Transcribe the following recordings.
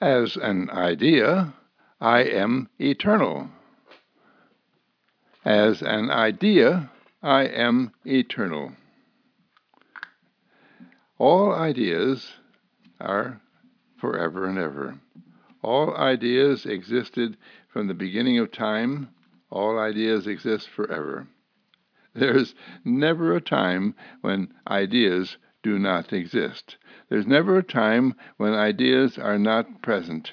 As an idea, I am eternal. As an idea, I am eternal. All ideas are forever and ever. All ideas existed from the beginning of time. All ideas exist forever. There's never a time when ideas do not exist. There's never a time when ideas are not present.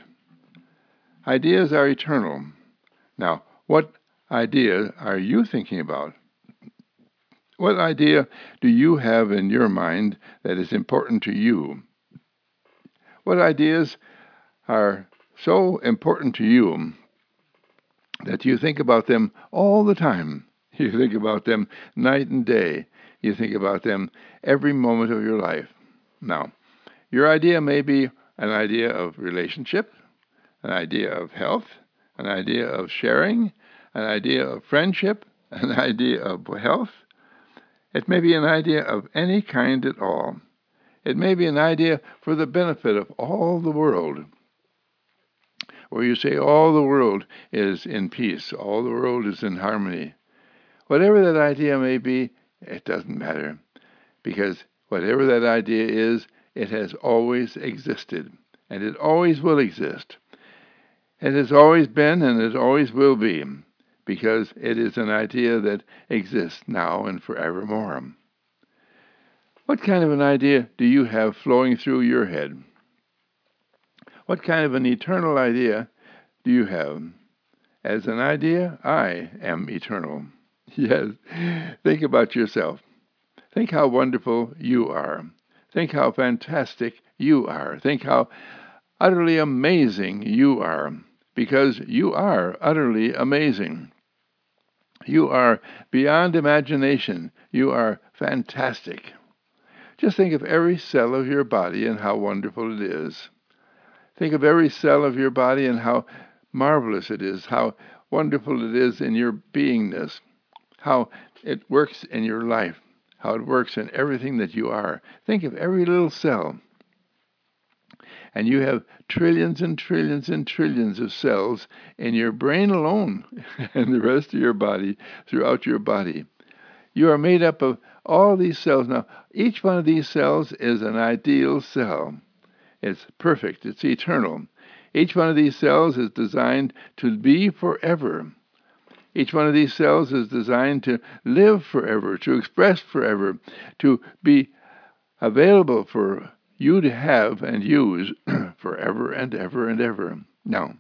Ideas are eternal. Now, what idea are you thinking about? What idea do you have in your mind that is important to you? What ideas are so important to you that you think about them all the time? You think about them night and day. You think about them every moment of your life. Now, your idea may be an idea of relationship, an idea of health, an idea of sharing, an idea of friendship, an idea of health. It may be an idea of any kind at all. It may be an idea for the benefit of all the world, where you say all the world is in peace, all the world is in harmony. Whatever that idea may be, it doesn't matter, because whatever that idea is, it has always existed, and it always will exist. It has always been, and it always will be, because it is an idea that exists now and forevermore. What kind of an idea do you have flowing through your head? What kind of an eternal idea do you have? As an idea, I am eternal. Yes, think about yourself. Think how wonderful you are. Think how fantastic you are. Think how utterly amazing you are, because you are utterly amazing. You are beyond imagination. You are fantastic. Just think of every cell of your body and how wonderful it is. Think of every cell of your body and how marvelous it is, how wonderful it is in your beingness, how it works in your life, how it works in everything that you are. Think of every little cell. And you have trillions and trillions and trillions of cells in your brain alone and the rest of your body, throughout your body. You are made up of all these cells. Now, each one of these cells is an ideal cell. It's perfect. It's eternal. Each one of these cells is designed to be forever. Each one of these cells is designed to live forever, to express forever, to be available for you to have and use forever and ever and ever. Now,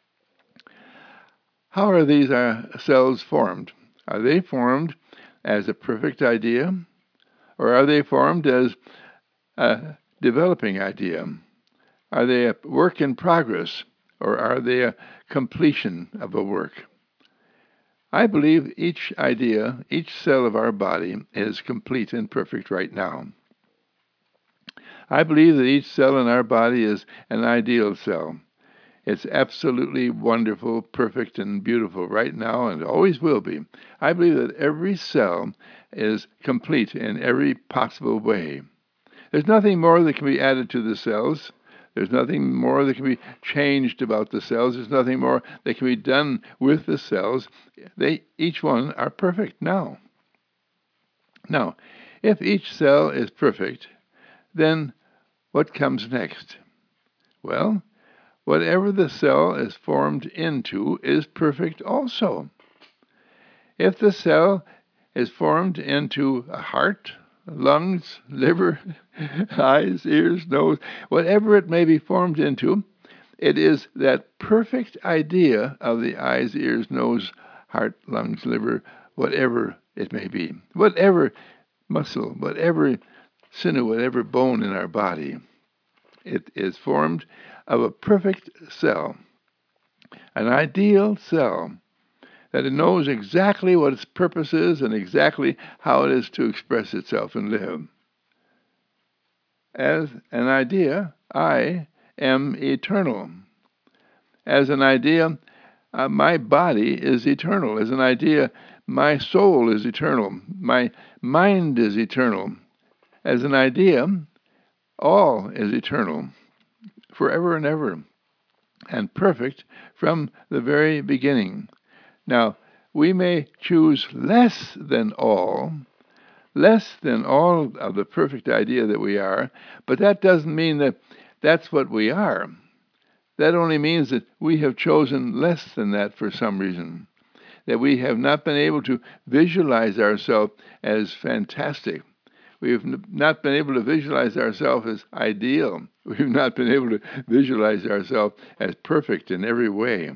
how are these cells formed? Are they formed as a perfect idea, or are they formed as a developing idea? Are they a work in progress, or are they a completion of a work? I believe each idea, each cell of our body is complete and perfect right now. I believe that each cell in our body is an ideal cell. It's absolutely wonderful, perfect, and beautiful right now and always will be. I believe that every cell is complete in every possible way. There's nothing more that can be added to the cells. There's nothing more that can be changed about the cells. There's nothing more that can be done with the cells. They, each one, are perfect now. Now, if each cell is perfect, then what comes next? Well, whatever the cell is formed into is perfect also. If the cell is formed into a heart, lungs, liver, eyes, ears, nose, whatever it may be formed into, it is that perfect idea of the eyes, ears, nose, heart, lungs, liver, whatever it may be. Whatever muscle, whatever sinew, whatever bone in our body, it is formed of a perfect cell, an ideal cell, that it knows exactly what its purpose is and exactly how it is to express itself and live. As an idea, I am eternal. As an idea, my body is eternal. As an idea, my soul is eternal. My mind is eternal. As an idea, all is eternal, forever and ever. and perfect from the very beginning. Now, we may choose less than all of the perfect idea that we are, but that doesn't mean that that's what we are. That only means that we have chosen less than that for some reason, that we have not been able to visualize ourselves as fantastic. We have not been able to visualize ourselves as ideal. We've not been able to visualize ourselves as perfect in every way.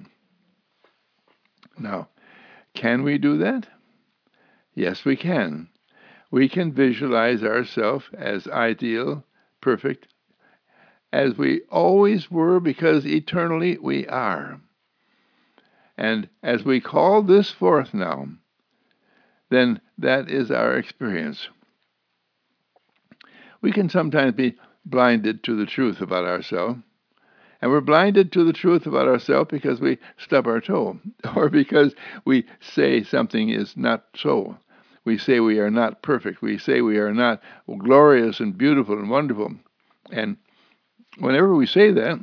Now, can we do that? Yes, we can. We can visualize ourselves as ideal, perfect, as we always were, because eternally we are. And as we call this forth now, then that is our experience. We can sometimes be blinded to the truth about ourselves. And we're blinded to the truth about ourselves because we stub our toe, or because we say something is not so. We say we are not perfect. We say we are not glorious and beautiful and wonderful. And whenever we say that,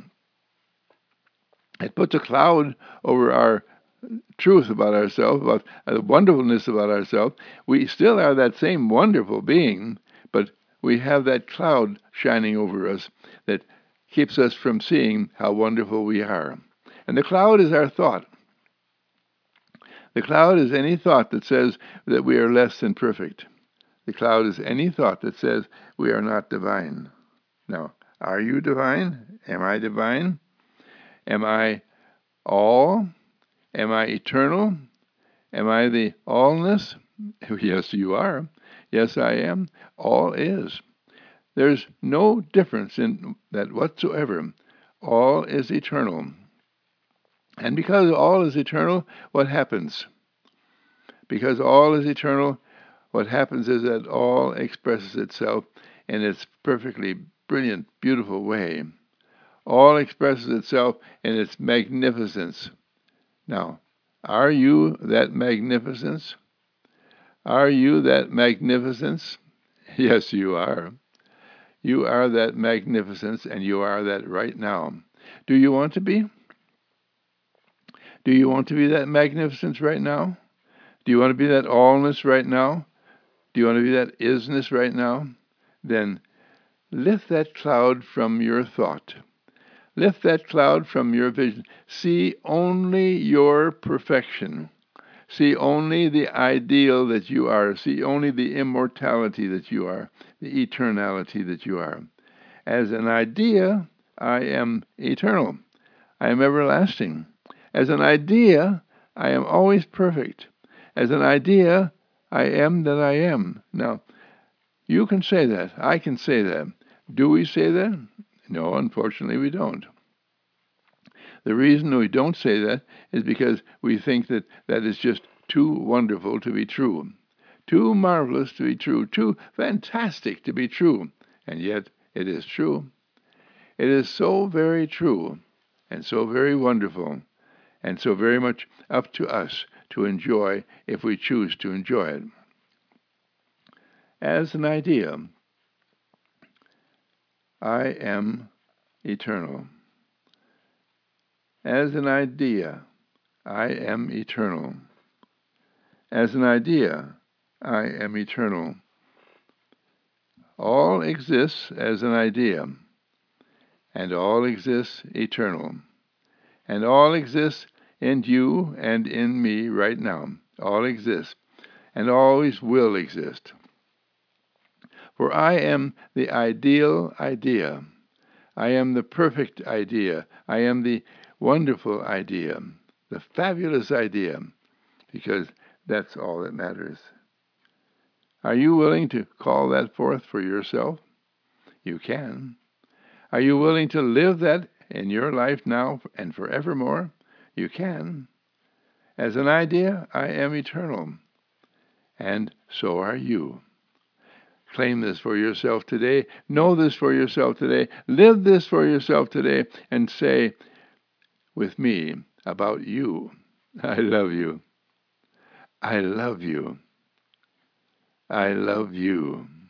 it puts a cloud over our truth about ourselves, about the wonderfulness about ourselves. We still are that same wonderful being, but we have that cloud shining over us that keeps us from seeing how wonderful we are. And the cloud is our thought. The cloud is any thought that says that we are less than perfect. The cloud is any thought that says we are not divine. Now, are you divine? Am I divine? Am I all? Am I eternal? Am I the allness? Yes, you are. Yes, I am. All is. There's no difference in that whatsoever. All is eternal. And because all is eternal, what happens? Because all is eternal, what happens is that all expresses itself in its perfectly brilliant, beautiful way. All expresses itself in its magnificence. Now, are you that magnificence? Are you that magnificence? Yes, you are. You are that magnificence, and you are that right now. Do you want to be? Do you want to be that magnificence right now? Do you want to be that allness right now? Do you want to be that isness right now? Then lift that cloud from your thought. Lift that cloud from your vision. See only your perfection. See only the ideal that you are. See only the immortality that you are, the eternality that you are. As an idea, I am eternal. I am everlasting. As an idea, I am always perfect. As an idea, I am that I am. Now, you can say that. I can say that. Do we say that? No, unfortunately, we don't. The reason we don't say that is because we think that that is just too wonderful to be true, too marvelous to be true, too fantastic to be true. And yet, it is true. It is so very true, and so very wonderful, and so very much up to us to enjoy if we choose to enjoy it. As an idea, I am eternal. As an idea, I am eternal. As an idea, I am eternal. All exists as an idea, and all exists eternal. And all exists in you and in me right now. All exists, and always will exist. For I am the ideal idea. I am the perfect idea. I am the wonderful idea, the fabulous idea, because that's all that matters. Are you willing to call that forth for yourself? You can. Are you willing to live that in your life now and forevermore? You can. As an idea, I am eternal, and so are you. Claim this for yourself today. Know this for yourself today. Live this for yourself today, and say with me about you, I love you. I love you. I love you.